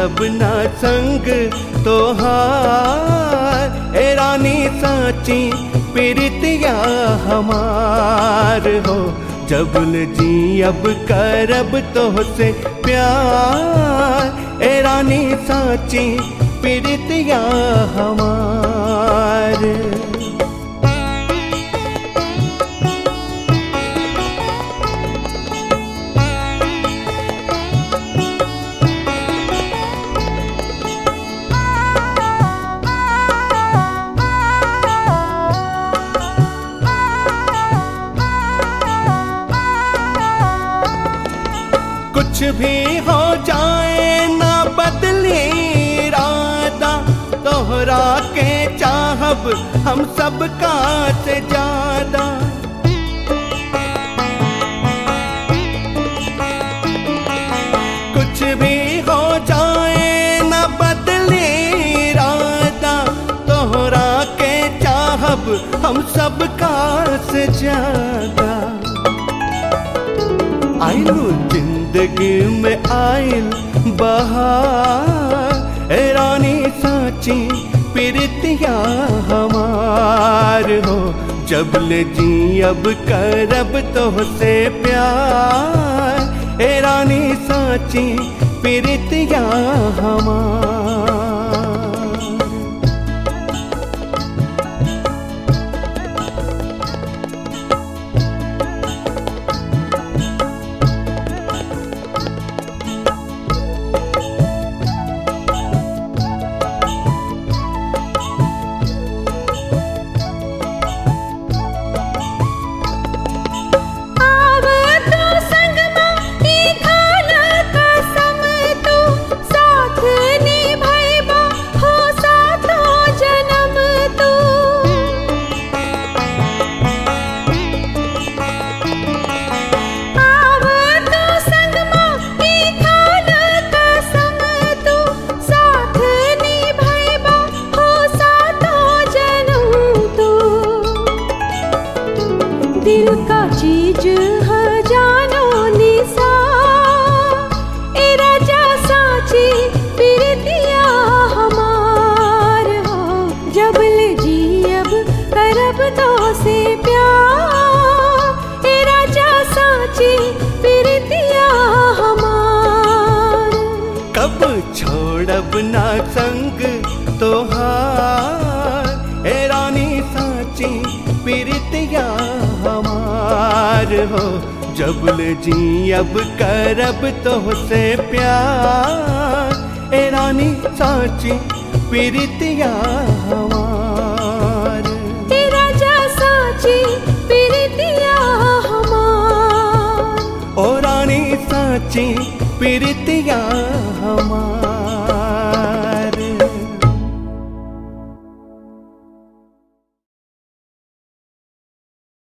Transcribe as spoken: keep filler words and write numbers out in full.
छोड़ब ना संग तोहार, ए रानी साची प्रीतिया हमार हो। जबल जी अब करब तोहसे प्यार, ए रानी साची प्रीतिया हमार। कुछ भी हो जाए ना बदले इरादा, तोहरा के चाहब हम सबका से ज्यादा। कुछ भी हो जाए ना बदले इरादा, तोहरा के चाहब हम सबका से ज्यादा। आइलू जिंदगी में आइल बहार, ए रानी साची प्रीतिया हमार हो। जबले जी अब करब तोहसे प्यार, ए रानी साची प्रीतिया हमार। दिल का चीज है जानो निसा, ए राजा साची प्रीतिया हमार हो। जबल जी अब करब तो से प्यार, ए राजा साची प्रीतिया हमार। कब छोड़ब ना संग तोहार, ए रानी साची प्रीतिया हमार हो। जबल जी अब करब तोहसे प्यार, ए रानी साची प्रीतिया हमार। ए राजा साची प्रीतिया हमार, ओ रानी साची प्रीतिया हमार।